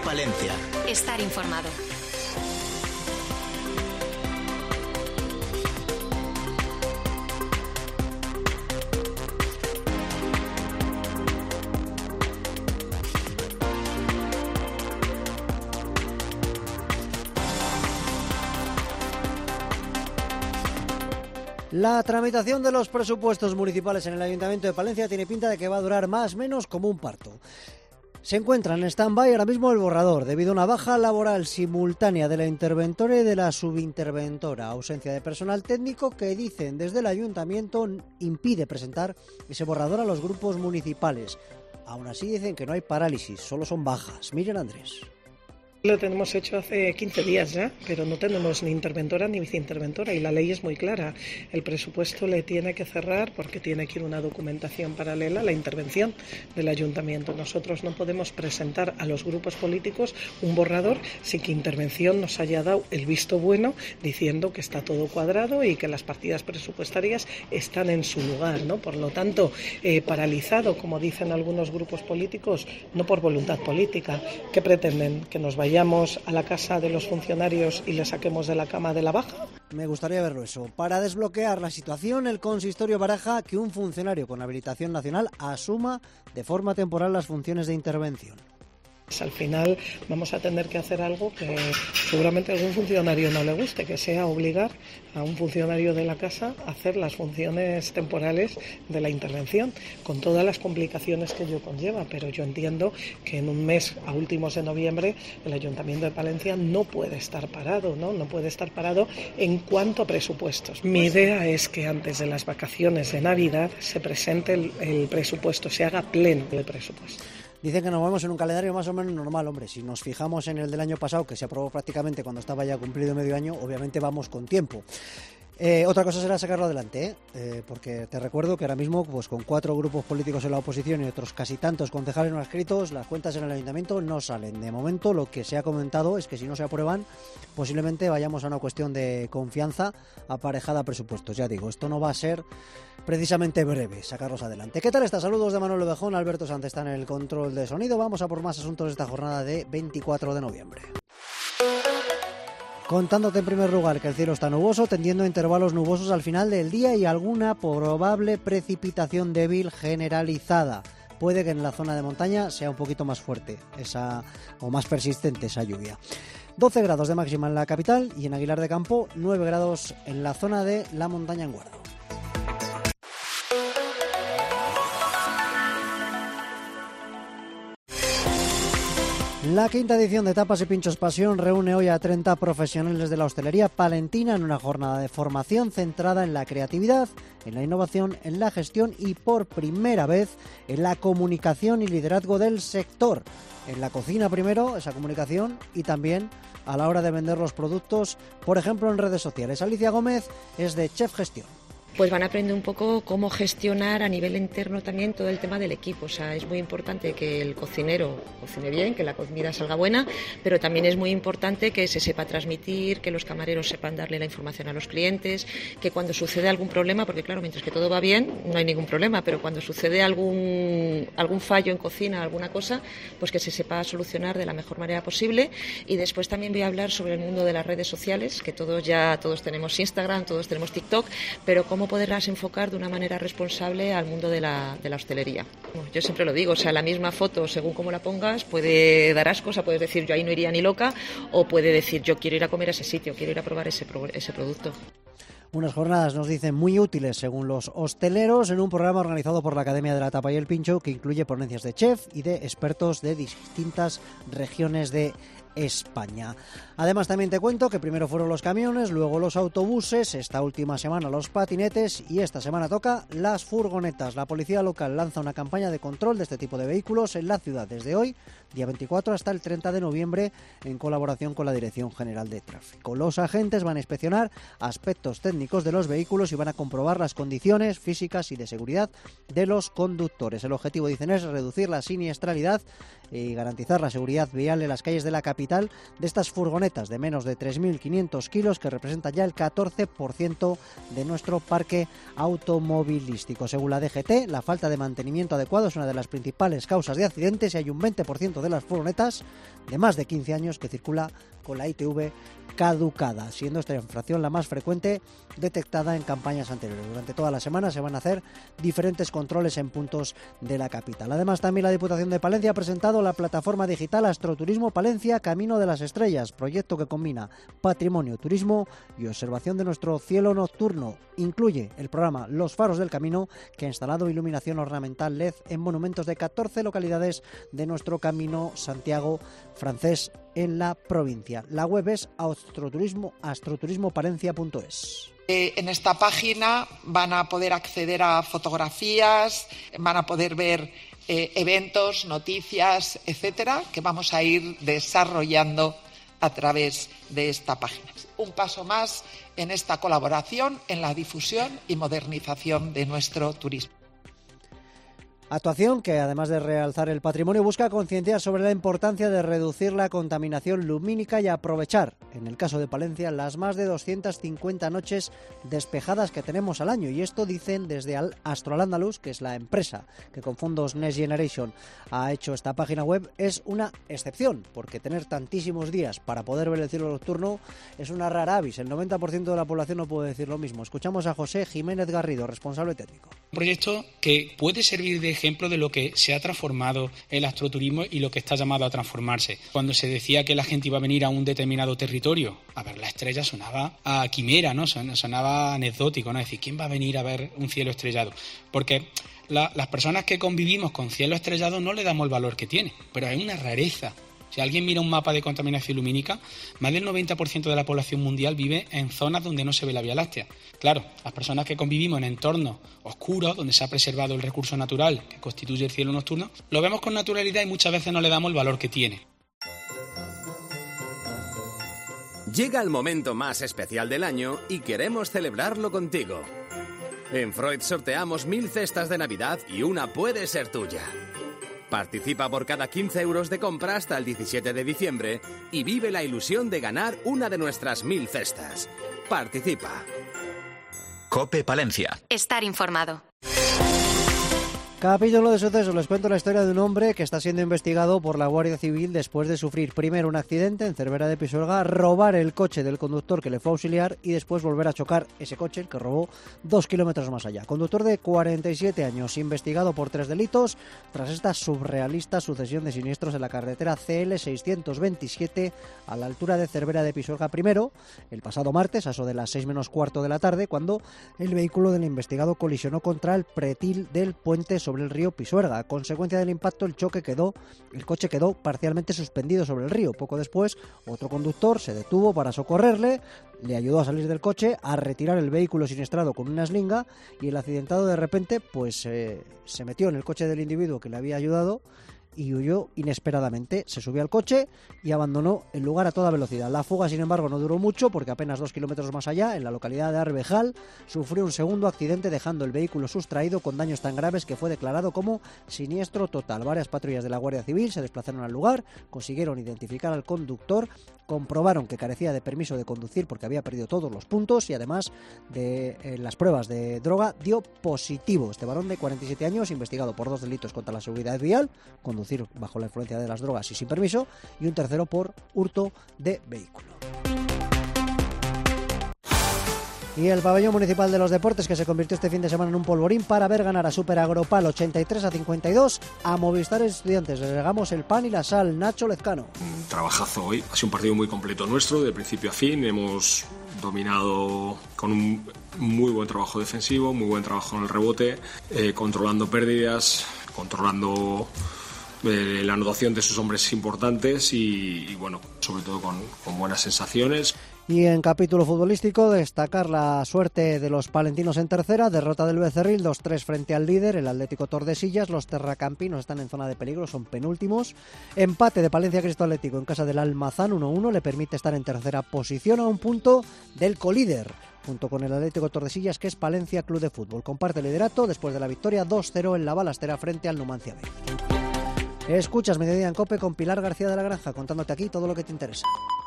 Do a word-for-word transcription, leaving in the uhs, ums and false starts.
Palencia. Estar informado. La tramitación de los presupuestos municipales en el Ayuntamiento de Palencia tiene pinta de que va a durar más o menos como un parto. Se encuentra en stand-by ahora mismo el borrador debido a una baja laboral simultánea de la interventora y de la subinterventora, ausencia de personal técnico que dicen desde el Ayuntamiento impide presentar ese borrador a los grupos municipales. Aún así dicen que no hay parálisis, solo son bajas. Miren, Andrés. Lo tenemos hecho hace quince días ya, pero no tenemos ni interventora ni viceinterventora y la ley es muy clara. El presupuesto le tiene que cerrar porque tiene que ir una documentación paralela a la intervención del ayuntamiento. Nosotros no podemos presentar a los grupos políticos un borrador sin que intervención nos haya dado el visto bueno diciendo que está todo cuadrado y que las partidas presupuestarias están en su lugar, ¿no? Por lo tanto, eh, paralizado, como dicen algunos grupos políticos, no por voluntad política. ¿Qué pretenden? ¿Que nos vayamos a la casa de los funcionarios y les saquemos de la cama de la baja? Me gustaría verlo eso. Para desbloquear la situación, el consistorio baraja que un funcionario con habilitación nacional asuma de forma temporal las funciones de intervención. Al final vamos a tener que hacer algo que seguramente a algún funcionario no le guste, que sea obligar a un funcionario de la casa a hacer las funciones temporales de la intervención, con todas las complicaciones que ello conlleva. Pero yo entiendo que en un mes, a últimos de noviembre, el Ayuntamiento de Palencia no puede estar parado, ¿no? No puede estar parado en cuanto a presupuestos. Mi idea es que antes de las vacaciones de Navidad se presente el, el presupuesto, se haga pleno el presupuesto. Dicen que nos movemos en un calendario más o menos normal, hombre. Si nos fijamos en el del año pasado, que se aprobó prácticamente cuando estaba ya cumplido medio año, obviamente vamos con tiempo. Eh, otra cosa será sacarlo adelante, ¿eh? Eh, porque te recuerdo que ahora mismo, pues con cuatro grupos políticos en la oposición y otros casi tantos concejales no adscritos, las cuentas en el ayuntamiento no salen. De momento, lo que se ha comentado es que si no se aprueban, posiblemente vayamos a una cuestión de confianza aparejada a presupuestos. Ya digo, esto no va a ser precisamente breve, sacarlos adelante. ¿Qué tal está? Saludos de Manuel Ovejón, Alberto Sánchez está en el control de sonido. Vamos a por más asuntos de esta jornada de veinticuatro de noviembre. Contándote en primer lugar que el cielo está nuboso, tendiendo a intervalos nubosos al final del día y alguna probable precipitación débil generalizada. Puede que en la zona de montaña sea un poquito más fuerte esa o más persistente esa lluvia. doce grados de máxima en la capital y en Aguilar de Campo, nueve grados en la zona de la montaña en Guardo. La quinta edición de Tapas y Pinchos Pasión reúne hoy a treinta profesionales de la hostelería palentina en una jornada de formación centrada en la creatividad, en la innovación, en la gestión y por primera vez en la comunicación y liderazgo del sector. En la cocina primero, esa comunicación, y también a la hora de vender los productos, por ejemplo en redes sociales. Alicia Gómez es de Chef Gestión. Pues van a aprender un poco cómo gestionar a nivel interno también todo el tema del equipo. O sea, es muy importante que el cocinero cocine bien, que la comida salga buena, pero también es muy importante que se sepa transmitir, que los camareros sepan darle la información a los clientes, que cuando sucede algún problema, porque claro, mientras que todo va bien, no hay ningún problema, pero cuando sucede algún, algún fallo en cocina, alguna cosa, pues que se sepa solucionar de la mejor manera posible. Y después también voy a hablar sobre el mundo de las redes sociales, que todos ya, todos tenemos Instagram, todos tenemos TikTok, pero cómo poderlas enfocar de una manera responsable al mundo de la, de la hostelería. Yo siempre lo digo, o sea, la misma foto, según cómo la pongas, puede dar asco, o sea, puedes decir yo ahí no iría ni loca, o puede decir yo quiero ir a comer a ese sitio, quiero ir a probar ese, ese producto. Unas jornadas, nos dicen, muy útiles según los hosteleros en un programa organizado por la Academia de la Tapa y el Pincho que incluye ponencias de chef y de expertos de distintas regiones de España. Además también te cuento que primero fueron los camiones, luego los autobuses, esta última semana los patinetes y esta semana toca las furgonetas. La policía local lanza una campaña de control de este tipo de vehículos en la ciudad desde hoy, día veinticuatro, hasta el treinta de noviembre en colaboración con la Dirección General de Tráfico. Los agentes van a inspeccionar aspectos técnicos de los vehículos y van a comprobar las condiciones físicas y de seguridad de los conductores. El objetivo, dicen, es reducir la siniestralidad y garantizar la seguridad vial en las calles de la capital de estas furgonetas de menos de tres mil quinientos kilos que representan ya el catorce por ciento de nuestro parque automovilístico. Según la D G T, la falta de mantenimiento adecuado es una de las principales causas de accidentes y hay un veinte por ciento de las furgonetas de más de quince años que circula con la I T V caducada, siendo esta infracción la más frecuente detectada en campañas anteriores. Durante toda la semana se van a hacer diferentes controles en puntos de la capital. Además, también la Diputación de Palencia ha presentado la plataforma digital Astroturismo Palencia Camino de las Estrellas, proyecto que combina patrimonio, turismo y observación de nuestro cielo nocturno. Incluye el programa Los Faros del Camino, que ha instalado iluminación ornamental L E D en monumentos de catorce localidades de nuestro camino Santiago francés en la provincia. La web es astroturismo, astroturismopalencia punto es. Eh, en esta página van a poder acceder a fotografías, van a poder ver eh, eventos, noticias, etcétera, que vamos a ir desarrollando a través de esta página. Un paso más en esta colaboración en la difusión y modernización de nuestro turismo. Actuación que, además de realzar el patrimonio, busca concienciar sobre la importancia de reducir la contaminación lumínica y aprovechar, en el caso de Palencia, las más de doscientas cincuenta noches despejadas que tenemos al año. Y esto dicen desde Astro Al-Andalus, que es la empresa que con fondos Next Generation ha hecho esta página web, es una excepción, porque tener tantísimos días para poder ver el cielo nocturno es una rara avis. El noventa por ciento de la población no puede decir lo mismo. Escuchamos a José Jiménez Garrido, responsable técnico. Un proyecto que puede servir de ejemplo de lo que se ha transformado el astroturismo y lo que está llamado a transformarse. Cuando se decía que la gente iba a venir a un determinado territorio a ver la estrella, sonaba a quimera, ¿no? Sonaba anecdótico, ¿no? Es decir, ¿quién va a venir a ver un cielo estrellado? Porque la, las personas que convivimos con cielo estrellado no le damos el valor que tiene, pero es una rareza. Si alguien mira un mapa de contaminación lumínica, más del noventa por ciento de la población mundial vive en zonas donde no se ve la Vía Láctea. Claro, las personas que convivimos en entornos oscuros, donde se ha preservado el recurso natural que constituye el cielo nocturno, lo vemos con naturalidad y muchas veces no le damos el valor que tiene. Llega el momento más especial del año y queremos celebrarlo contigo. En Freud sorteamos mil cestas de Navidad y una puede ser tuya. Participa por cada quince euros de compra hasta el diecisiete de diciembre y vive la ilusión de ganar una de nuestras mil cestas. Participa. COPE Palencia. Estar informado. Capítulo de sucesos. Les cuento la historia de un hombre que está siendo investigado por la Guardia Civil después de sufrir primero un accidente en Cervera de Pisuerga, robar el coche del conductor que le fue a auxiliar y después volver a chocar ese coche, el que robó, dos kilómetros más allá. Conductor de cuarenta y siete años, investigado por tres delitos tras esta surrealista sucesión de siniestros en la carretera C L seiscientos veintisiete a la altura de Cervera de Pisuerga. Primero, el pasado martes, a eso de las seis menos cuarto de la tarde, cuando el vehículo del investigado colisionó contra el pretil del puente sobre el río Pisuerga. A consecuencia del impacto, el choque quedó, el coche quedó parcialmente suspendido sobre el río. Poco después, otro conductor se detuvo para socorrerle, le ayudó a salir del coche, a retirar el vehículo siniestrado con una eslinga, y el accidentado de repente pues eh, se metió en el coche del individuo que le había ayudado y huyó inesperadamente. Se subió al coche y abandonó el lugar a toda velocidad. La fuga, sin embargo, no duró mucho porque apenas dos kilómetros más allá, en la localidad de Arbejal, sufrió un segundo accidente dejando el vehículo sustraído con daños tan graves que fue declarado como siniestro total. Varias patrullas de la Guardia Civil se desplazaron al lugar, consiguieron identificar al conductor, comprobaron que carecía de permiso de conducir porque había perdido todos los puntos y además de eh, las pruebas de droga dio positivo. Este varón de cuarenta y siete años, investigado por dos delitos contra la seguridad vial, conducir bajo la influencia de las drogas y sin permiso, y un tercero por hurto de vehículo. Y el pabellón municipal de los deportes, que se convirtió este fin de semana en un polvorín para ver ganar a Super Agropal ochenta y tres a cincuenta y dos a Movistar Estudiantes. Les regamos el pan y la sal. Nacho Lezcano. Un trabajazo hoy. Ha sido un partido muy completo nuestro, de principio a fin. Hemos dominado con un muy buen trabajo defensivo, muy buen trabajo en el rebote, eh, controlando pérdidas, controlando eh, la anotación de sus hombres importantes y, y bueno, sobre todo con, con buenas sensaciones. Y en capítulo futbolístico, destacar la suerte de los palentinos en tercera, derrota del Becerril, dos tres frente al líder, el Atlético Tordesillas. Los terracampinos están en zona de peligro, son penúltimos. Empate de Palencia Cristo Atlético en casa del Almazán, uno uno, le permite estar en tercera posición a un punto del colíder, junto con el Atlético Tordesillas, que es Palencia Club de Fútbol. Comparte liderato después de la victoria dos cero en la Balastera frente al Numancia B. Escuchas Mediodía en COPE con Pilar García de la Granja, contándote aquí todo lo que te interesa.